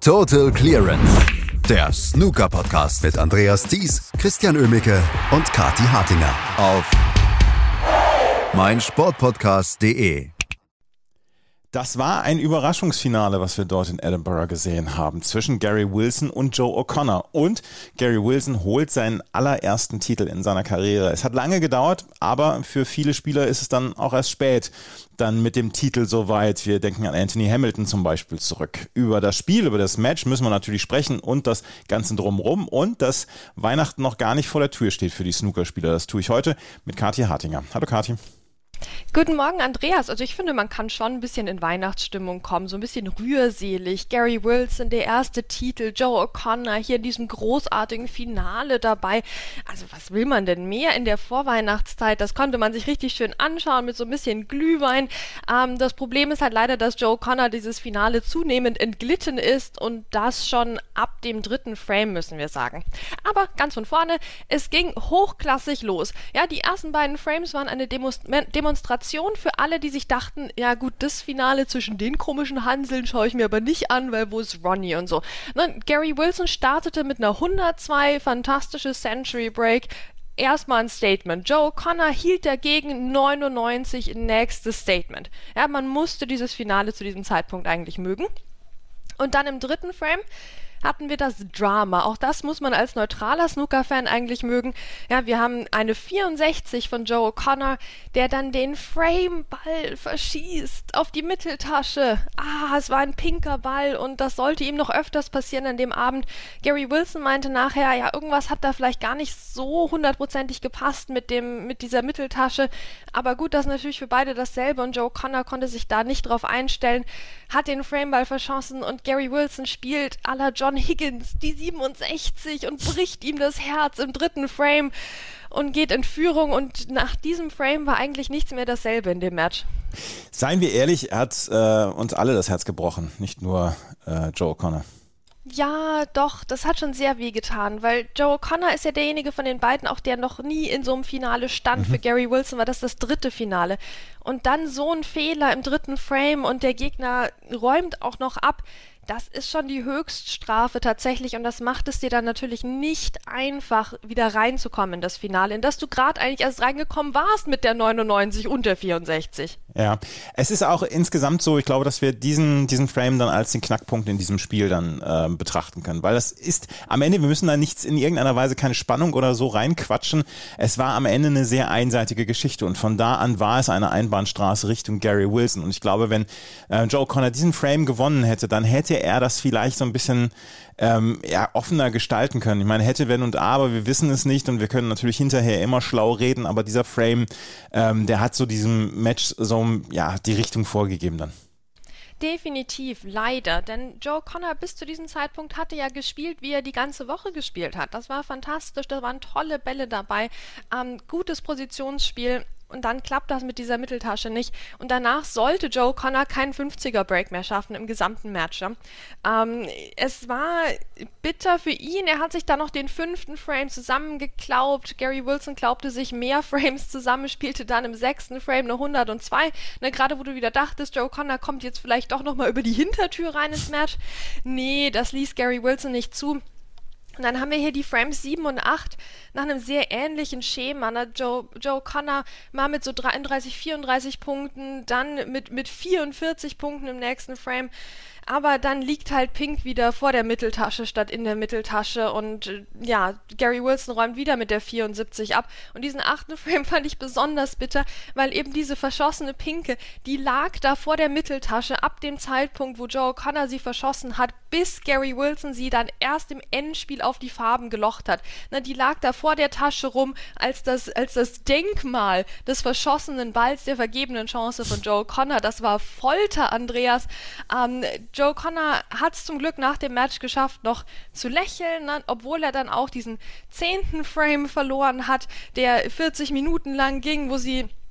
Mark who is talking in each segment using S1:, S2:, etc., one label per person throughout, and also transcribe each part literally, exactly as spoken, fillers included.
S1: Total Clearance, der Snooker-Podcast mit Andreas Thies, Christian Oemicke und Kathi Hartinger auf meinsportpodcast punkt de.
S2: Das war ein Überraschungsfinale, was wir dort in Edinburgh gesehen haben, zwischen Gary Wilson und Joe O'Connor. Und Gary Wilson holt seinen allerersten Titel in seiner Karriere. Es hat lange gedauert, aber für viele Spieler ist es dann auch erst spät, dann mit dem Titel soweit. Wir denken an Anthony Hamilton zum Beispiel zurück. Über das Spiel, über das Match müssen wir natürlich sprechen und das Ganze drumherum und dass Weihnachten noch gar nicht vor der Tür steht für die Snookerspieler. Das tue ich heute mit Kathi Hartinger. Hallo Kathi.
S3: Guten Morgen, Andreas. Also ich finde, man kann schon ein bisschen in Weihnachtsstimmung kommen, so ein bisschen rührselig. Gary Wilson, der erste Titel, Joe O'Connor hier in diesem großartigen Finale dabei. Also was will man denn mehr in der Vorweihnachtszeit? Das konnte man sich richtig schön anschauen mit so ein bisschen Glühwein. Ähm, das Problem ist halt leider, dass Joe O'Connor dieses Finale zunehmend entglitten ist und das schon ab dem dritten Frame, müssen wir sagen. Aber ganz von vorne, es ging hochklassig los. Ja, die ersten beiden Frames waren eine Demonstration Demonstration für alle, die sich dachten, ja gut, das Finale zwischen den komischen Hanseln schaue ich mir aber nicht an, weil wo ist Ronnie und so. Ne, Gary Wilson startete mit einer hundertzwei, fantastische Century Break, erstmal ein Statement. Joe O'Connor hielt dagegen neunundneunzig, nächstes Statement. Ja, man musste dieses Finale zu diesem Zeitpunkt eigentlich mögen. Und dann im dritten Frame hatten wir das Drama. Auch das muss man als neutraler Snooker-Fan eigentlich mögen. Ja, wir haben eine vierundsechzig von Joe O'Connor, der dann den Frame-Ball verschießt auf die Mitteltasche. Ah, es war ein pinker Ball und das sollte ihm noch öfters passieren an dem Abend. Gary Wilson meinte nachher, ja, irgendwas hat da vielleicht gar nicht so hundertprozentig gepasst mit dem, mit dieser Mitteltasche. Aber gut, das ist natürlich für beide dasselbe und Joe O'Connor konnte sich da nicht drauf einstellen, hat den Frame-Ball verschossen und Gary Wilson spielt à la John Higgins die siebenundsechzig und bricht ihm das Herz im dritten Frame und geht in Führung und nach diesem Frame war eigentlich nichts mehr dasselbe in dem Match.
S2: Seien wir ehrlich, er hat äh, uns alle das Herz gebrochen, nicht nur äh, Joe O'Connor.
S3: Ja, doch, das hat schon sehr wehgetan, weil Joe O'Connor ist ja derjenige von den beiden, auch der noch nie in so einem Finale stand. Mhm. Für Gary Wilson war das das dritte Finale. Und dann so ein Fehler im dritten Frame und der Gegner räumt auch noch ab. Das ist schon die Höchststrafe tatsächlich und das macht es dir dann natürlich nicht einfach, wieder reinzukommen in das Finale, in das du gerade eigentlich erst reingekommen warst mit der neunundneunzig und der vierundsechzig.
S2: Ja, es ist auch insgesamt so, ich glaube, dass wir diesen, diesen Frame dann als den Knackpunkt in diesem Spiel dann äh, betrachten können, weil das ist am Ende, wir müssen da nichts in irgendeiner Weise, keine Spannung oder so reinquatschen. Es war am Ende eine sehr einseitige Geschichte und von da an war es eine Einbahnstraße Richtung Gary Wilson und ich glaube, wenn äh, Joe O'Connor diesen Frame gewonnen hätte, dann hätte er das vielleicht so ein bisschen ähm, ja, offener gestalten können. Ich meine, hätte, wenn und aber, wir wissen es nicht und wir können natürlich hinterher immer schlau reden, aber dieser Frame, ähm, der hat so diesem Match so ja, die Richtung vorgegeben dann.
S3: Definitiv, leider, denn Joe O'Connor bis zu diesem Zeitpunkt hatte ja gespielt, wie er die ganze Woche gespielt hat. Das war fantastisch, da waren tolle Bälle dabei, ähm, gutes Positionsspiel. Und dann klappt das mit dieser Mitteltasche nicht. Und danach sollte Joe O'Connor keinen fünfziger-Break mehr schaffen im gesamten Match. Ja. Ähm, es war bitter für ihn. Er hat sich dann noch den fünften Frame zusammengeklaubt. Gary Wilson glaubte sich mehr Frames zusammen, spielte dann im sechsten Frame eine hundertzwei. Ne, gerade wo du wieder dachtest, Joe O'Connor kommt jetzt vielleicht doch nochmal über die Hintertür rein ins Match. Nee, das ließ Gary Wilson nicht zu. Und dann haben wir hier die Frames sieben und acht nach einem sehr ähnlichen Schema. Ne? Joe, Joe O'Connor mal mit so dreiunddreißig, vierunddreißig Punkten, dann mit, mit vierundvierzig Punkten im nächsten Frame. Aber dann liegt halt Pink wieder vor der Mitteltasche statt in der Mitteltasche und äh, ja, Gary Wilson räumt wieder mit der vierundsiebzig ab. Und diesen achten Frame fand ich besonders bitter, weil eben diese verschossene Pinke, die lag da vor der Mitteltasche ab dem Zeitpunkt, wo Joe O'Connor sie verschossen hat, bis Gary Wilson sie dann erst im Endspiel auf die Farben gelocht hat. Na, die lag da vor der Tasche rum als das, als das Denkmal des verschossenen Balls der vergebenen Chance von Joe O'Connor. Das war Folter, Andreas. Ähm, Joe O'Connor hat es zum Glück nach dem Match geschafft, noch zu lächeln, ne, obwohl er dann auch diesen zehnten Frame verloren hat, der vierzig Minuten lang ging, wo sie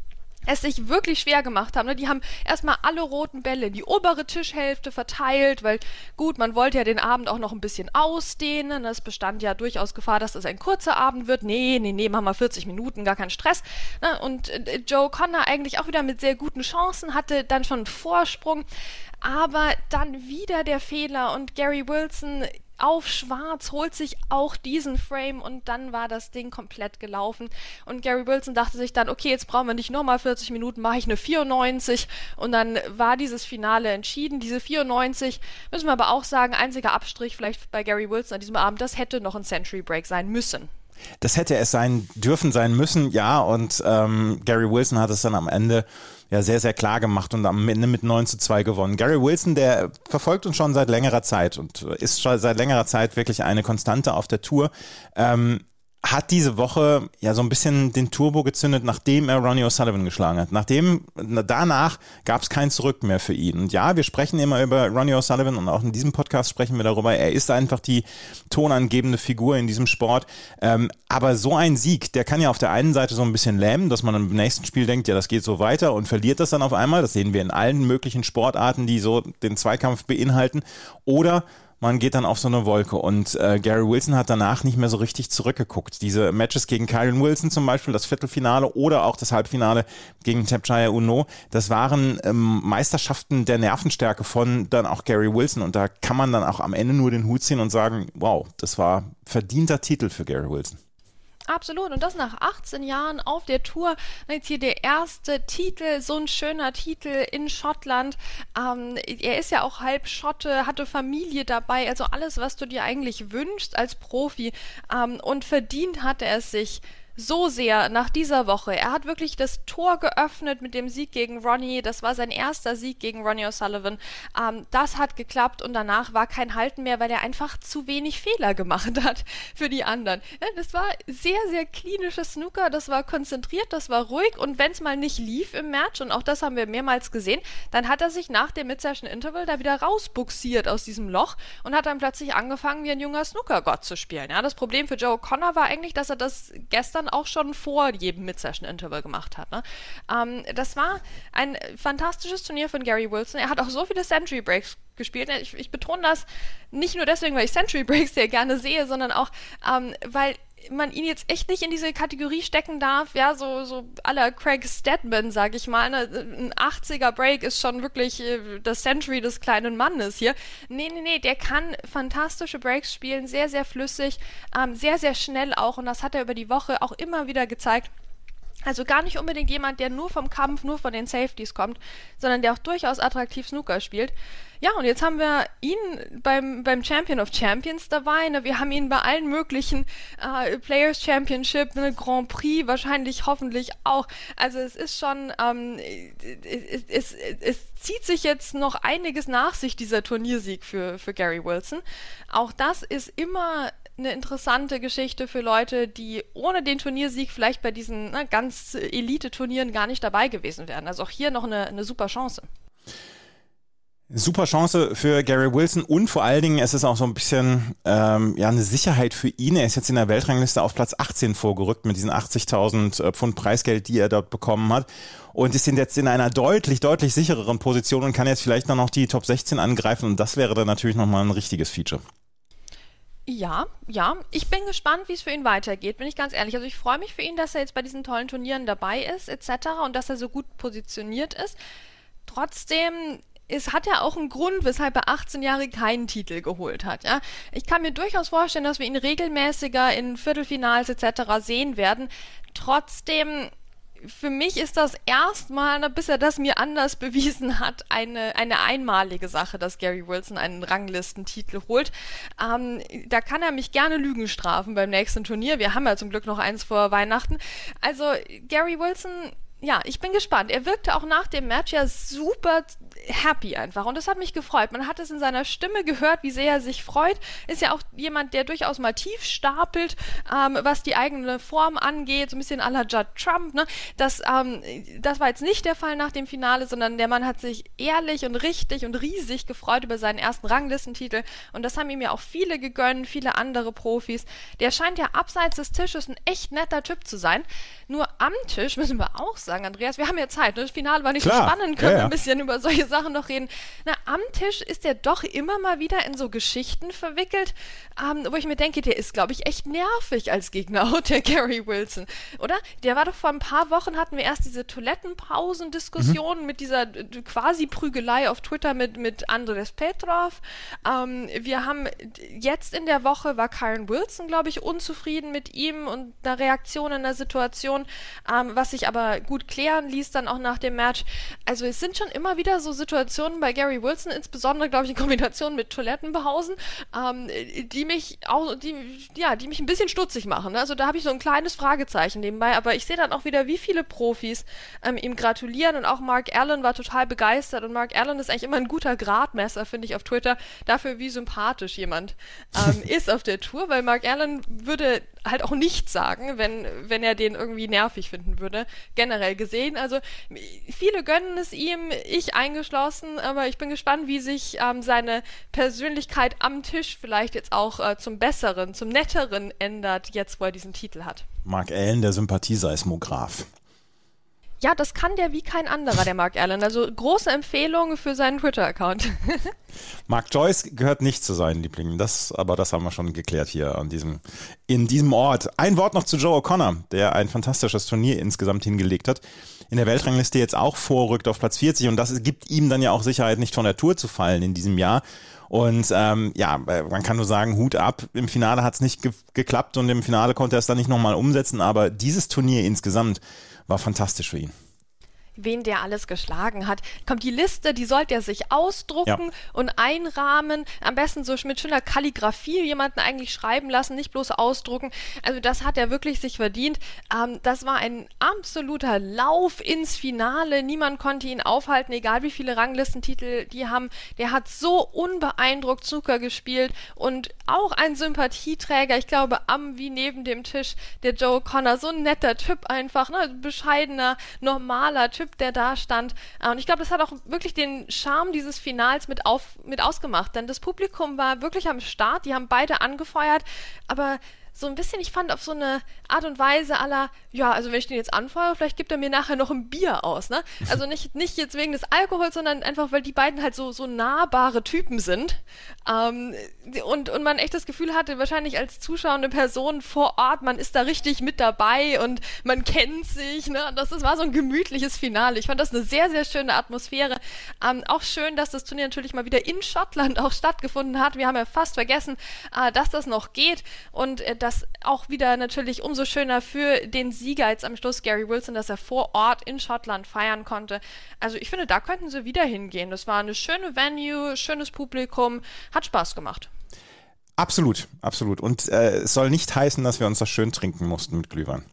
S3: es sich wirklich schwer gemacht haben. Die haben erstmal alle roten Bälle in die obere Tischhälfte verteilt, weil gut, man wollte ja den Abend auch noch ein bisschen ausdehnen. Es bestand ja durchaus Gefahr, dass es ein kurzer Abend wird. Nee, nee, nee, machen wir vierzig Minuten, gar kein Stress. Und Joe Connor eigentlich auch wieder mit sehr guten Chancen, hatte dann schon einen Vorsprung, aber dann wieder der Fehler und Gary Wilson auf schwarz holt sich auch diesen Frame und dann war das Ding komplett gelaufen und Gary Wilson dachte sich dann, okay, jetzt brauchen wir nicht nochmal vierzig Minuten, mache ich eine vierundneunzig und dann war dieses Finale entschieden. Diese vierundneunzig, müssen wir aber auch sagen, einziger Abstrich vielleicht bei Gary Wilson an diesem Abend, das hätte noch ein Century Break sein müssen.
S2: Das hätte es sein dürfen, sein müssen, ja, und ähm, Gary Wilson hat es dann am Ende ja sehr, sehr klar gemacht und am Ende mit neun zu zwei gewonnen. Gary Wilson, der verfolgt uns schon seit längerer Zeit und ist schon seit längerer Zeit wirklich eine Konstante auf der Tour. Ähm, hat diese Woche ja so ein bisschen den Turbo gezündet, nachdem er Ronnie O'Sullivan geschlagen hat. Nachdem, danach gab es kein Zurück mehr für ihn. Und ja, wir sprechen immer über Ronnie O'Sullivan und auch in diesem Podcast sprechen wir darüber, er ist einfach die tonangebende Figur in diesem Sport. Ähm, aber so ein Sieg, der kann ja auf der einen Seite so ein bisschen lähmen, dass man im nächsten Spiel denkt, ja, das geht so weiter und verliert das dann auf einmal. Das sehen wir in allen möglichen Sportarten, die so den Zweikampf beinhalten. Oder man geht dann auf so eine Wolke und äh, Gary Wilson hat danach nicht mehr so richtig zurückgeguckt. Diese Matches gegen Kyren Wilson zum Beispiel, das Viertelfinale oder auch das Halbfinale gegen Thepchaiya Uno, das waren ähm, Meisterschaften der Nervenstärke von dann auch Gary Wilson und da kann man dann auch am Ende nur den Hut ziehen und sagen, wow, das war verdienter Titel für Gary Wilson.
S3: Absolut, und das nach achtzehn Jahren auf der Tour. Jetzt hier der erste Titel, so ein schöner Titel in Schottland. Ähm, er ist ja auch halb Schotte, hatte Familie dabei, also alles, was du dir eigentlich wünschst als Profi. Ähm, und verdient hatte er es sich so sehr nach dieser Woche. Er hat wirklich das Tor geöffnet mit dem Sieg gegen Ronnie. Das war sein erster Sieg gegen Ronnie O'Sullivan. Ähm, das hat geklappt und danach war kein Halten mehr, weil er einfach zu wenig Fehler gemacht hat für die anderen. Ja, das war sehr, sehr klinisches Snooker. Das war konzentriert, das war ruhig und wenn es mal nicht lief im Match, und auch das haben wir mehrmals gesehen, dann hat er sich nach dem Mid-Session-Interval da wieder rausbuxiert aus diesem Loch und hat dann plötzlich angefangen, wie ein junger Snookergott zu spielen. Ja, das Problem für Joe Connor war eigentlich, dass er das gestern auch schon vor jedem Mid-Session-Interval gemacht hat. Ne? Ähm, das war ein fantastisches Turnier von Gary Wilson. Er hat auch so viele Century-Breaks gespielt. Ich, ich betone das nicht nur deswegen, weil ich Century-Breaks sehr gerne sehe, sondern auch, ähm, weil man ihn jetzt echt nicht in diese Kategorie stecken darf, ja, so, so à la Craig Stedman, sag ich mal, ne? Ein achtziger Break ist schon wirklich äh, das Century des kleinen Mannes hier. Nee, nee, nee, der kann fantastische Breaks spielen, sehr, sehr flüssig, ähm, sehr, sehr schnell auch und das hat er über die Woche auch immer wieder gezeigt. Also gar nicht unbedingt jemand, der nur vom Kampf, nur von den Safeties kommt, sondern der auch durchaus attraktiv Snooker spielt. Ja, und jetzt haben wir ihn beim, beim Champion of Champions dabei. Ne? Wir haben ihn bei allen möglichen äh, Players Championship, ne? Grand Prix, wahrscheinlich, hoffentlich auch. Also es ist schon, ähm, es, es, es zieht sich jetzt noch einiges nach sich, dieser Turniersieg für, für Gary Wilson. Auch das ist immer eine interessante Geschichte für Leute, die ohne den Turniersieg vielleicht bei diesen ne, ganz Elite-Turnieren gar nicht dabei gewesen wären. Also auch hier noch eine, eine super Chance.
S2: Super Chance für Gary Wilson und vor allen Dingen, es ist auch so ein bisschen ähm, ja eine Sicherheit für ihn. Er ist jetzt in der Weltrangliste auf Platz achtzehn vorgerückt mit diesen achtzigtausend Pfund Preisgeld, die er dort bekommen hat und ist jetzt in einer deutlich, deutlich sichereren Position und kann jetzt vielleicht noch die Top sechzehn angreifen und das wäre dann natürlich nochmal ein richtiges Feature.
S3: Ja, ja. Ich bin gespannt, wie es für ihn weitergeht, bin ich ganz ehrlich. Also ich freue mich für ihn, dass er jetzt bei diesen tollen Turnieren dabei ist, et cetera und dass er so gut positioniert ist. Trotzdem, es hat ja auch einen Grund, weshalb er achtzehn Jahre keinen Titel geholt hat. Ja? Ich kann mir durchaus vorstellen, dass wir ihn regelmäßiger in Viertelfinals et cetera sehen werden. Trotzdem, für mich ist das erstmal, bis er das mir anders bewiesen hat, eine, eine einmalige Sache, dass Gary Wilson einen Ranglistentitel holt. Ähm, da kann er mich gerne Lügen strafen beim nächsten Turnier. Wir haben ja zum Glück noch eins vor Weihnachten. Also Gary Wilson, ja, ich bin gespannt. Er wirkte auch nach dem Match ja super happy einfach und das hat mich gefreut. Man hat es in seiner Stimme gehört, wie sehr er sich freut. Ist ja auch jemand, der durchaus mal tief stapelt, ähm, was die eigene Form angeht, so ein bisschen à la Judd Trump. Ne? Das, ähm, das war jetzt nicht der Fall nach dem Finale, sondern der Mann hat sich ehrlich und richtig und riesig gefreut über seinen ersten Ranglistentitel und das haben ihm ja auch viele gegönnt, viele andere Profis. Der scheint ja abseits des Tisches ein echt netter Typ zu sein. Nur am Tisch, müssen wir auch sagen, sagen, Andreas, wir haben ja Zeit, ne? Das Finale war nicht
S2: Klar.
S3: so spannend, können
S2: ja,
S3: wir
S2: ja.
S3: ein bisschen über solche Sachen noch reden. Na, am Tisch ist er doch immer mal wieder in so Geschichten verwickelt, ähm, wo ich mir denke, der ist, glaube ich, echt nervig als Gegner, der Gary Wilson, oder? Der war doch vor ein paar Wochen, hatten wir erst diese Toilettenpausen-Diskussion mhm. mit dieser äh, quasi Prügelei auf Twitter mit, mit Andres Petrov. Ähm, wir haben jetzt in der Woche war Kyron Wilson, glaube ich, unzufrieden mit ihm und einer Reaktion in der Situation, ähm, was sich aber gut klären ließ dann auch nach dem Match. Also es sind schon immer wieder so Situationen bei Gary Wilson, insbesondere, glaube ich, in Kombination mit Toilettenpausen, ähm, die mich auch, die, ja, die mich ein bisschen stutzig machen. Also da habe ich so ein kleines Fragezeichen nebenbei, aber ich sehe dann auch wieder, wie viele Profis ähm, ihm gratulieren und auch Mark Allen war total begeistert und Mark Allen ist eigentlich immer ein guter Gradmesser, finde ich, auf Twitter, dafür, wie sympathisch jemand ähm, ist auf der Tour, weil Mark Allen würde halt auch nichts sagen, wenn, wenn er den irgendwie nervig finden würde, generell gesehen. Also viele gönnen es ihm, ich eingeschlossen, aber ich bin gespannt, wie sich ähm, seine Persönlichkeit am Tisch vielleicht jetzt auch äh, zum Besseren, zum Netteren ändert, jetzt wo er diesen Titel hat.
S2: Mark Allen, der Sympathieseismograph.
S3: Ja, das kann der wie kein anderer, der Mark Allen. Also große Empfehlung für seinen Twitter-Account.
S2: Mark Joyce gehört nicht zu seinen Lieblingen, das, aber das haben wir schon geklärt hier an diesem, in diesem Ort. Ein Wort noch zu Joe O'Connor, der ein fantastisches Turnier insgesamt hingelegt hat. In der Weltrangliste jetzt auch vorrückt auf Platz vierzig und das gibt ihm dann ja auch Sicherheit, nicht von der Tour zu fallen in diesem Jahr. Und ähm, ja, man kann nur sagen, Hut ab. Im Finale hat es nicht ge- geklappt und im Finale konnte er es dann nicht nochmal umsetzen, aber dieses Turnier insgesamt war fantastisch für ihn.
S3: Wen der alles geschlagen hat. Kommt die Liste, die sollte er sich ausdrucken ja. und einrahmen. Am besten so mit schöner Kalligrafie jemanden eigentlich schreiben lassen, nicht bloß ausdrucken. Also das hat er wirklich sich verdient. Ähm, das war ein absoluter Lauf ins Finale. Niemand konnte ihn aufhalten, egal wie viele Ranglistentitel die haben. Der hat so unbeeindruckt Snooker gespielt und auch ein Sympathieträger. Ich glaube, am wie neben dem Tisch der Joe O'Connor. So ein netter Typ einfach, ne? Bescheidener, normaler Typ, der da stand. Und ich glaube, das hat auch wirklich den Charme dieses Finals mit, auf, mit ausgemacht, denn das Publikum war wirklich am Start, die haben beide angefeuert, aber so ein bisschen, ich fand auf so eine Art und Weise à la, ja, also wenn ich den jetzt anfeuere, vielleicht gibt er mir nachher noch ein Bier aus, ne? Also nicht, nicht jetzt wegen des Alkohols, sondern einfach, weil die beiden halt so, so nahbare Typen sind. Ähm, und, und man echt das Gefühl hatte, wahrscheinlich als zuschauende Person vor Ort, man ist da richtig mit dabei und man kennt sich, ne? Und das, das war so ein gemütliches Finale. Ich fand das eine sehr, sehr schöne Atmosphäre. Ähm, auch schön, dass das Turnier natürlich mal wieder in Schottland auch stattgefunden hat. Wir haben ja fast vergessen, äh, dass das noch geht und äh, das auch wieder natürlich umso schöner für den Sieger jetzt am Schluss, Gary Wilson, dass er vor Ort in Schottland feiern konnte. Also ich finde, da könnten sie wieder hingehen. Das war eine schöne Venue, schönes Publikum, hat Spaß gemacht.
S2: Absolut, absolut. Und äh, es soll nicht heißen, dass wir uns das schön trinken mussten mit Glühwein.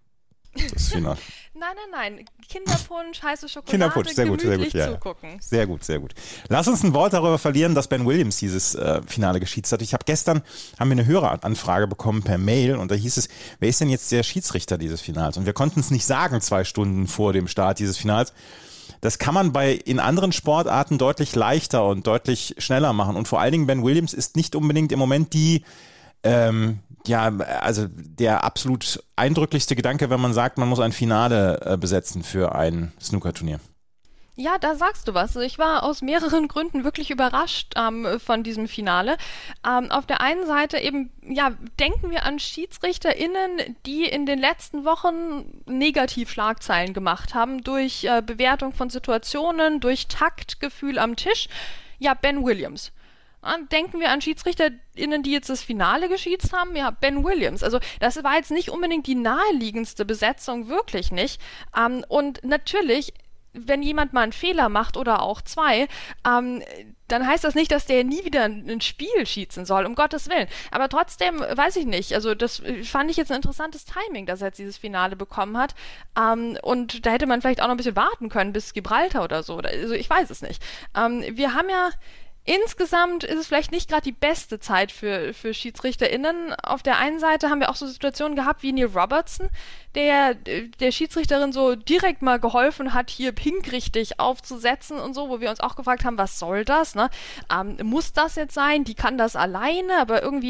S2: Das ist final.
S3: Nein, nein, nein. Kinderpunsch, heiße Schokolade,
S2: Kinderpunsch, sehr gut, sehr gut, ja,
S3: zugucken.
S2: Sehr gut, sehr gut. Lass uns ein Wort darüber verlieren, dass Ben Williams dieses äh, Finale geschieds hat. Ich habe gestern, haben wir eine Höreranfrage bekommen per Mail und da hieß es, wer ist denn jetzt der Schiedsrichter dieses Finals? Und wir konnten es nicht sagen, zwei Stunden vor dem Start dieses Finals. Das kann man bei in anderen Sportarten deutlich leichter und deutlich schneller machen. Und vor allen Dingen, Ben Williams ist nicht unbedingt im Moment die Ähm, ja, also der absolut eindrücklichste Gedanke, wenn man sagt, man muss ein Finale äh, besetzen für ein Snookerturnier.
S3: Ja, da sagst du was. Ich war aus mehreren Gründen wirklich überrascht ähm, von diesem Finale. Ähm, auf der einen Seite eben, ja, denken wir an SchiedsrichterInnen, die in den letzten Wochen Negativschlagzeilen gemacht haben durch äh, Bewertung von Situationen, durch Taktgefühl am Tisch. Ja, Ben Williams. Denken wir an SchiedsrichterInnen, die jetzt das Finale geschiedst haben. Ja, Ben Williams. Also das war jetzt nicht unbedingt die naheliegendste Besetzung, wirklich nicht. Ähm, und natürlich, wenn jemand mal einen Fehler macht oder auch zwei, ähm, dann heißt das nicht, dass der nie wieder ein Spiel schießen soll, um Gottes Willen. Aber trotzdem, weiß ich nicht, also das fand ich jetzt ein interessantes Timing, dass er jetzt dieses Finale bekommen hat. Ähm, und da hätte man vielleicht auch noch ein bisschen warten können bis Gibraltar oder so. Also ich weiß es nicht. Ähm, wir haben ja Insgesamt ist es vielleicht nicht gerade die beste Zeit für, für SchiedsrichterInnen. Auf der einen Seite haben wir auch so Situationen gehabt wie Neil Robertson, der der Schiedsrichterin so direkt mal geholfen hat, hier Pink richtig aufzusetzen und so, wo wir uns auch gefragt haben, was soll das? Ne? Ähm, muss das jetzt sein? Die kann das alleine, aber irgendwie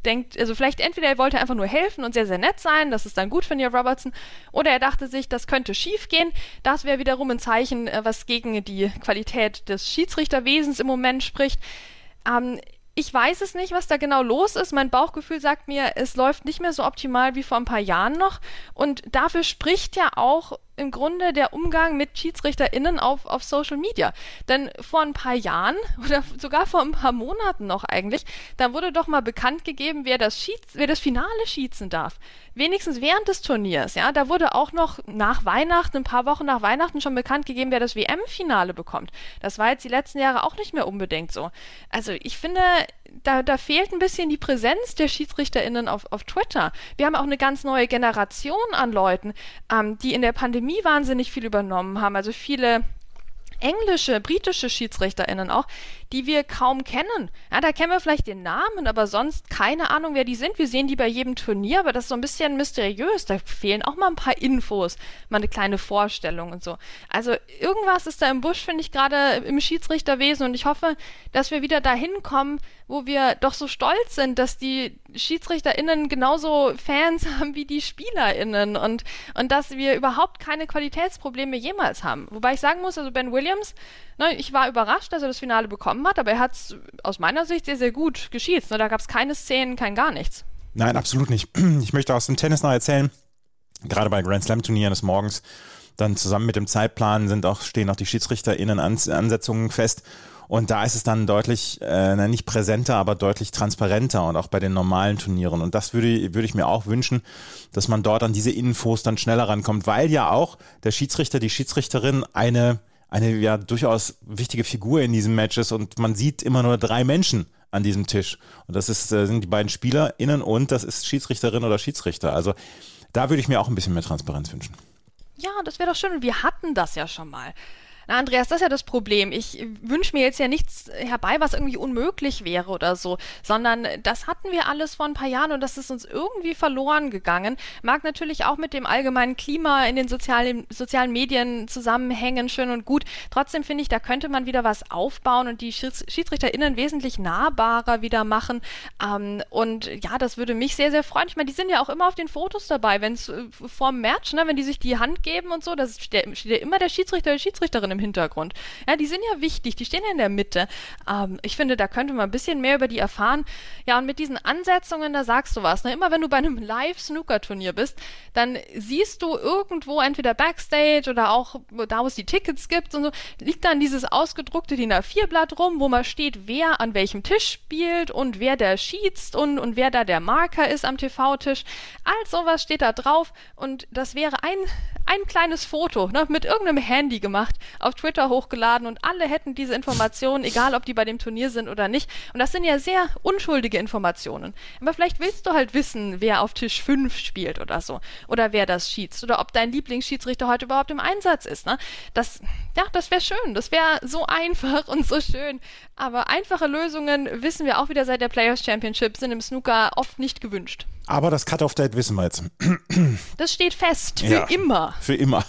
S3: denkt, also vielleicht entweder er wollte einfach nur helfen und sehr, sehr nett sein, das ist dann gut für Neil Robertson, oder er dachte sich, das könnte schief gehen. Das wäre wiederum ein Zeichen, was gegen die Qualität des Schiedsrichterwesens im Moment spricht. Ähm, Ich weiß es nicht, was da genau los ist. Mein Bauchgefühl sagt mir, es läuft nicht mehr so optimal wie vor ein paar Jahren noch. Und dafür spricht ja auch im Grunde der Umgang mit SchiedsrichterInnen auf, auf Social Media. Denn vor ein paar Jahren oder sogar vor ein paar Monaten noch eigentlich, da wurde doch mal bekannt gegeben, wer das, Schieds, wer das Finale schießen darf. Wenigstens während des Turniers, ja. Da wurde auch noch nach Weihnachten, ein paar Wochen nach Weihnachten schon bekannt gegeben, wer das W M-Finale bekommt. Das war jetzt die letzten Jahre auch nicht mehr unbedingt so. Also ich finde, da, da fehlt ein bisschen die Präsenz der SchiedsrichterInnen auf, auf Twitter. Wir haben auch eine ganz neue Generation an Leuten, ähm, die in der Pandemie wahnsinnig viel übernommen haben. Also viele englische, britische SchiedsrichterInnen auch, die wir kaum kennen. Ja, da kennen wir vielleicht den Namen, aber sonst keine Ahnung, wer die sind. Wir sehen die bei jedem Turnier, aber das ist so ein bisschen mysteriös. Da fehlen auch mal ein paar Infos, mal eine kleine Vorstellung und so. Also irgendwas ist da im Busch, finde ich, gerade im Schiedsrichterwesen, und ich hoffe, dass wir wieder dahin kommen, wo wir doch so stolz sind, dass die SchiedsrichterInnen genauso Fans haben wie die SpielerInnen und, und dass wir überhaupt keine Qualitätsprobleme jemals haben. Wobei ich sagen muss, also Ben Williams, ne, ich war überrascht, dass er das Finale bekommen hat, aber er hat es aus meiner Sicht sehr, sehr gut geschießt. Ne, da gab es keine Szenen, kein gar nichts.
S2: Nein, absolut nicht. Ich möchte aus dem Tennis noch erzählen, gerade bei Grand Slam Turnieren des Morgens, dann zusammen mit dem Zeitplan sind auch, stehen auch die SchiedsrichterInnen-Ansetzungen fest. Und da ist es dann deutlich, äh, nicht präsenter, aber deutlich transparenter und auch bei den normalen Turnieren. Und das würde, würde ich mir auch wünschen, dass man dort an diese Infos dann schneller rankommt, weil ja auch der Schiedsrichter, die Schiedsrichterin eine, eine ja durchaus wichtige Figur in diesem Match ist und man sieht immer nur drei Menschen an diesem Tisch. Und das ist, äh, sind die beiden SpielerInnen und das ist Schiedsrichterin oder Schiedsrichter. Also da würde ich mir auch ein bisschen mehr Transparenz wünschen.
S3: Ja, das wäre doch schön. Und wir hatten das ja schon mal. Na, Andreas, das ist ja das Problem. Ich wünsche mir jetzt ja nichts herbei, was irgendwie unmöglich wäre oder so, sondern das hatten wir alles vor ein paar Jahren und das ist uns irgendwie verloren gegangen. Mag natürlich auch mit dem allgemeinen Klima in den sozialen, sozialen Medien zusammenhängen, schön und gut. Trotzdem finde ich, da könnte man wieder was aufbauen und die Schieds- SchiedsrichterInnen wesentlich nahbarer wieder machen. Ähm, und ja, das würde mich sehr, sehr freuen. Ich meine, die sind ja auch immer auf den Fotos dabei, wenn es äh, vorm Match, ne, wenn die sich die Hand geben und so, da steht, steht ja immer der Schiedsrichter, die Schiedsrichterin im Hintergrund. Ja, die sind ja wichtig, die stehen ja in der Mitte. Ähm, ich finde, da könnte man ein bisschen mehr über die erfahren. Ja, und mit diesen Ansetzungen, da sagst du was. Ne? Immer wenn du bei einem Live-Snooker-Turnier bist, dann siehst du irgendwo entweder Backstage oder auch da, wo es die Tickets gibt und so, liegt dann dieses ausgedruckte D I N A vier Blatt rum, wo mal steht, wer an welchem Tisch spielt und wer der schießt und, und wer da der Marker ist am T V-Tisch. All sowas steht da drauf und das wäre ein, ein kleines Foto, ne, mit irgendeinem Handy gemacht, auf Twitter hochgeladen und alle hätten diese Informationen, egal ob die bei dem Turnier sind oder nicht. Und das sind ja sehr unschuldige Informationen. Aber vielleicht willst du halt wissen, wer auf Tisch fünf spielt oder so. Oder wer das schießt. Oder ob dein Lieblingsschiedsrichter heute überhaupt im Einsatz ist. Ne? Das, ja, das wäre schön. Das wäre so einfach und so schön. Aber einfache Lösungen, wissen wir auch wieder seit der Players Championship, sind im Snooker oft nicht gewünscht.
S2: Aber das Cut-Off-Date wissen wir jetzt.
S3: Das steht fest, für
S2: ja,
S3: immer.
S2: Für immer.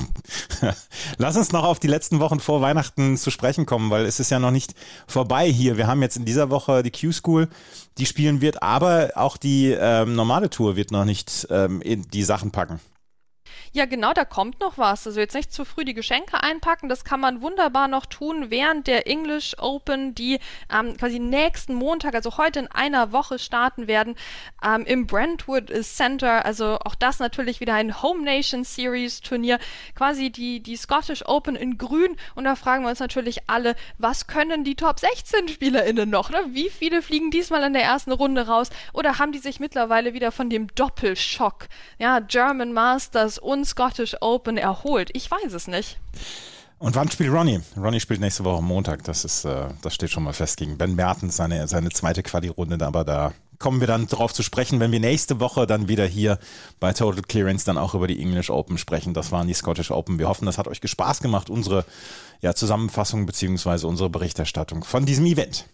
S2: Lass uns noch auf die letzten Wochen vor Weihnachten zu sprechen kommen, weil es ist ja noch nicht vorbei hier. Wir haben jetzt in dieser Woche die Q-School, die spielen wird, aber auch die ähm, normale Tour wird noch nicht ähm, in die Sachen packen.
S3: Ja, genau, da kommt noch was. Also jetzt nicht zu früh die Geschenke einpacken, das kann man wunderbar noch tun während der English Open, die ähm, quasi nächsten Montag, also heute in einer Woche starten werden, ähm, im Brentwood Center. Also auch das natürlich wieder ein Home Nation Series Turnier, quasi die, die Scottish Open in grün. Und da fragen wir uns natürlich alle, was können die Top sechzehn SpielerInnen noch? Ne? Wie viele fliegen diesmal in der ersten Runde raus? Oder haben die sich mittlerweile wieder von dem Doppelschock, ja, German Masters und Scottish Open erholt? Ich weiß es nicht.
S2: Und wann spielt Ronnie? Ronnie spielt nächste Woche Montag. Das ist, äh, das steht schon mal fest gegen Ben Mertens, seine, seine zweite Quali-Runde. Aber da kommen wir dann drauf zu sprechen, wenn wir nächste Woche dann wieder hier bei Total Clearance dann auch über die English Open sprechen. Das waren die Scottish Open. Wir hoffen, das hat euch Spaß gemacht, unsere ja, Zusammenfassung beziehungsweise unsere Berichterstattung von diesem Event.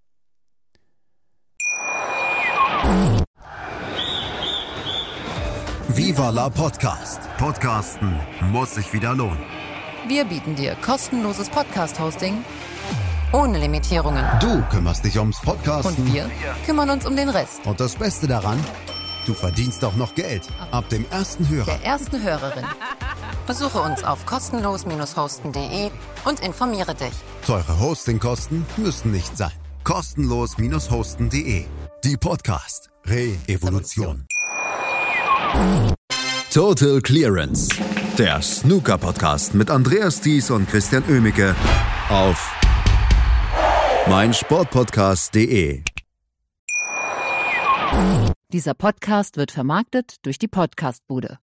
S1: Viva la Podcast. Podcasten muss sich wieder lohnen.
S4: Wir bieten dir kostenloses Podcast-Hosting Ohne Limitierungen.
S1: Du kümmerst dich ums Podcasten.
S4: Und wir kümmern uns um den Rest.
S1: Und das Beste daran, du verdienst auch noch Geld. Ab dem ersten Hörer.
S4: Der ersten Hörerin. Besuche uns auf kostenlos hosten punkt de und informiere dich.
S1: Teure Hostingkosten müssen nicht sein. kostenlos hosten punkt de. Die Podcast Re-Evolution. Total Clearance. Der Snooker-Podcast mit Andreas Thies und Christian Oemicke auf meinsportpodcast punkt de.
S5: Dieser Podcast wird vermarktet durch die Podcastbude.